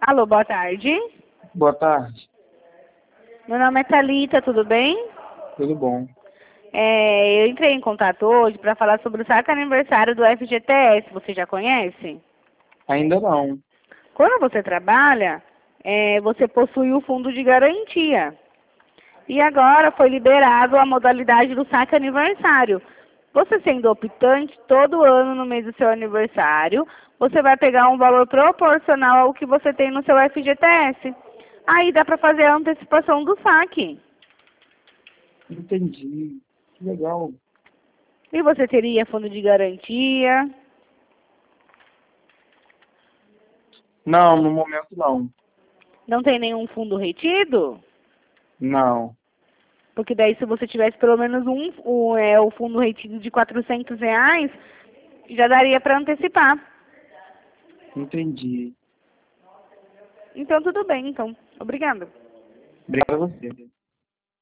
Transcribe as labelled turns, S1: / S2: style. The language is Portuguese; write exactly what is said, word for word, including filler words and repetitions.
S1: Alô, boa tarde.
S2: Boa tarde.
S1: Meu nome é Thalita, tudo bem?
S2: Tudo bom?
S1: É, eu entrei em contato hoje para falar sobre o saque aniversário do F G T S. Você já conhece?
S2: Ainda não.
S1: Quando você trabalha, é, você possui o fundo de garantia. E agora foi liberado a modalidade do saque aniversário. Você sendo optante, todo ano no mês do seu aniversário, você vai pegar um valor proporcional ao que você tem no seu F G T S. Aí dá para fazer a antecipação do saque.
S2: Entendi. Que legal.
S1: E você teria fundo de garantia?
S2: Não, no momento não.
S1: Não tem nenhum fundo retido?
S2: Não.
S1: Porque daí se você tivesse pelo menos um, o, é, o fundo retido de quatrocentos reais, já daria para antecipar.
S2: Entendi.
S1: Então tudo bem, então. Obrigada.
S2: Obrigado a você.